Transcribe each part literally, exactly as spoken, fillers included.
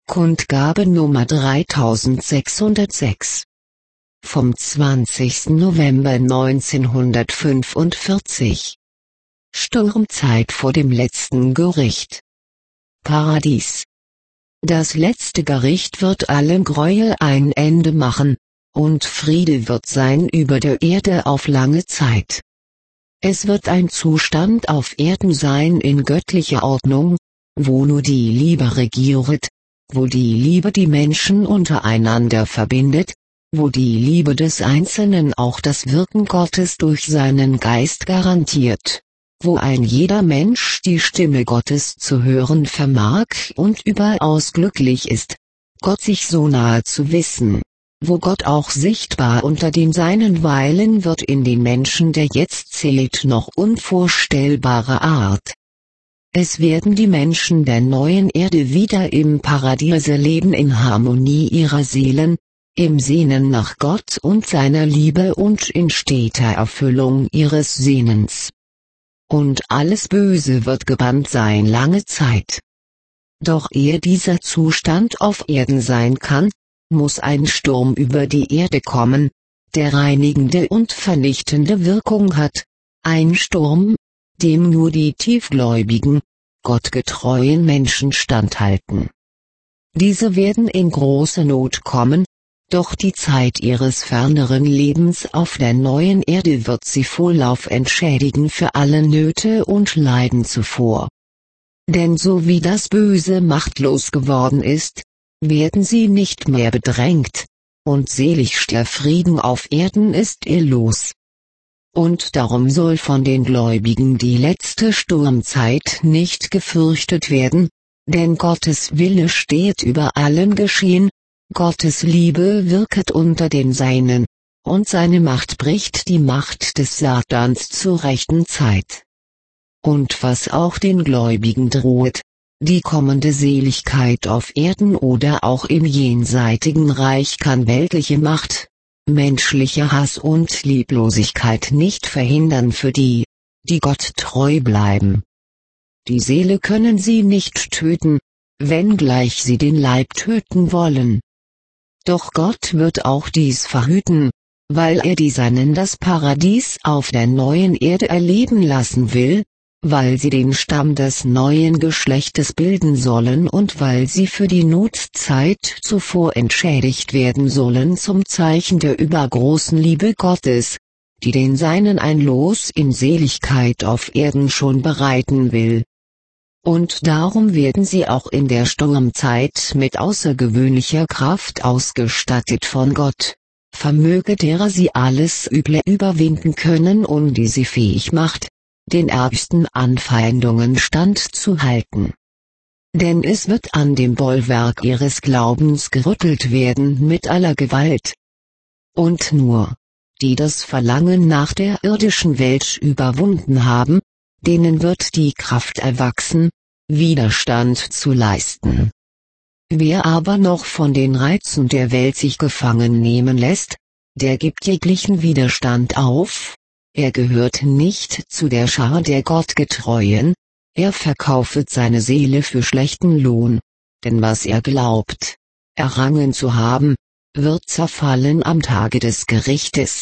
Kundgabe Nummer dreitausendsechshundertsechs. Vom zwanzigsten November neunzehnhundertfünfundvierzig. Sturmzeit vor dem letzten Gericht. Paradies. Das letzte Gericht wird allem Gräuel ein Ende machen, und Friede wird sein über der Erde auf lange Zeit. Es wird ein Zustand auf Erden sein in göttlicher Ordnung, wo nur die Liebe regiert, wo die Liebe die Menschen untereinander verbindet, wo die Liebe des Einzelnen auch das Wirken Gottes durch seinen Geist garantiert, wo ein jeder Mensch die Stimme Gottes zu hören vermag und überaus glücklich ist, Gott sich so nahe zu wissen, wo Gott auch sichtbar unter den Seinen weilen wird in den Menschen der jetzt zählt noch unvorstellbare Art. Es werden die Menschen der neuen Erde wieder im Paradiese leben in Harmonie ihrer Seelen, im Sehnen nach Gott und seiner Liebe und in steter Erfüllung ihres Sehnens. Und alles Böse wird gebannt sein lange Zeit. Doch ehe dieser Zustand auf Erden sein kann, muss ein Sturm über die Erde kommen, der reinigende und vernichtende Wirkung hat, ein Sturm, dem nur die tiefgläubigen, gottgetreuen Menschen standhalten. Diese werden in große Not kommen, doch die Zeit ihres ferneren Lebens auf der neuen Erde wird sie vollauf entschädigen für alle Nöte und Leiden zuvor. Denn so wie das Böse machtlos geworden ist, werden sie nicht mehr bedrängt, und seligster Frieden auf Erden ist ihr Los. Und darum soll von den Gläubigen die letzte Sturmzeit nicht gefürchtet werden, denn Gottes Wille steht über allem Geschehen, Gottes Liebe wirket unter den Seinen, und seine Macht bricht die Macht des Satans zur rechten Zeit. Und was auch den Gläubigen droht, die kommende Seligkeit auf Erden oder auch im jenseitigen Reich kann weltliche Macht, menschlicher Hass und Lieblosigkeit nicht verhindern für die, die Gott treu bleiben. Die Seele können sie nicht töten, wenngleich sie den Leib töten wollen. Doch Gott wird auch dies verhüten, weil er die Seinen das Paradies auf der neuen Erde erleben lassen will, weil sie den Stamm des neuen Geschlechtes bilden sollen und weil sie für die Notzeit zuvor entschädigt werden sollen zum Zeichen der übergroßen Liebe Gottes, die den Seinen ein Los in Seligkeit auf Erden schon bereiten will. Und darum werden sie auch in der Sturmzeit mit außergewöhnlicher Kraft ausgestattet von Gott, vermöge derer sie alles Üble überwinden können und die sie fähig macht, den ärgsten Anfeindungen standzuhalten. Denn es wird an dem Bollwerk ihres Glaubens gerüttelt werden mit aller Gewalt. Und nur, die das Verlangen nach der irdischen Welt überwunden haben, denen wird die Kraft erwachsen, Widerstand zu leisten. Wer aber noch von den Reizen der Welt sich gefangen nehmen lässt, der gibt jeglichen Widerstand auf, er gehört nicht zu der Schar der Gottgetreuen, er verkaufet seine Seele für schlechten Lohn, denn was er glaubt, errangen zu haben, wird zerfallen am Tage des Gerichtes.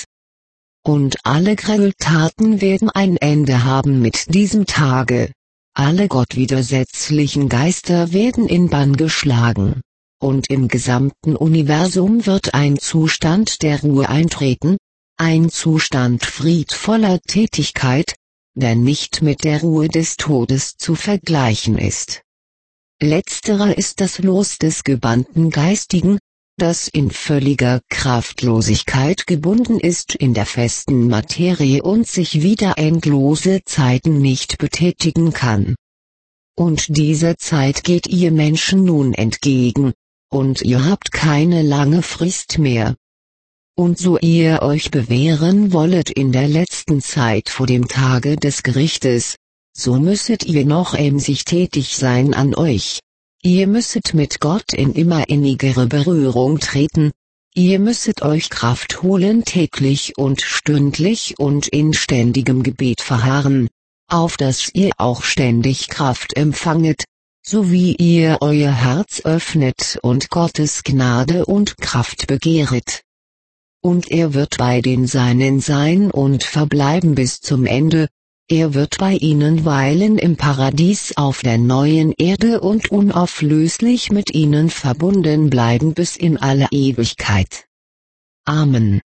Und alle Gräueltaten werden ein Ende haben mit diesem Tage, alle gottwidersetzlichen Geister werden in Bann geschlagen, und im gesamten Universum wird ein Zustand der Ruhe eintreten, ein Zustand friedvoller Tätigkeit, der nicht mit der Ruhe des Todes zu vergleichen ist. Letzterer ist das Los des gebannten Geistigen, das in völliger Kraftlosigkeit gebunden ist in der festen Materie und sich wieder endlose Zeiten nicht betätigen kann. Und dieser Zeit geht ihr Menschen nun entgegen, und ihr habt keine lange Frist mehr. Und so ihr euch bewähren wollet in der letzten Zeit vor dem Tage des Gerichtes, so müsset ihr noch emsig tätig sein an euch. Ihr müsset mit Gott in immer innigere Berührung treten, ihr müsset euch Kraft holen täglich und stündlich und in ständigem Gebet verharren, auf dass ihr auch ständig Kraft empfanget, so wie ihr euer Herz öffnet und Gottes Gnade und Kraft begehret. Und er wird bei den Seinen sein und verbleiben bis zum Ende, er wird bei ihnen weilen im Paradies auf der neuen Erde und unauflöslich mit ihnen verbunden bleiben bis in alle Ewigkeit. Amen.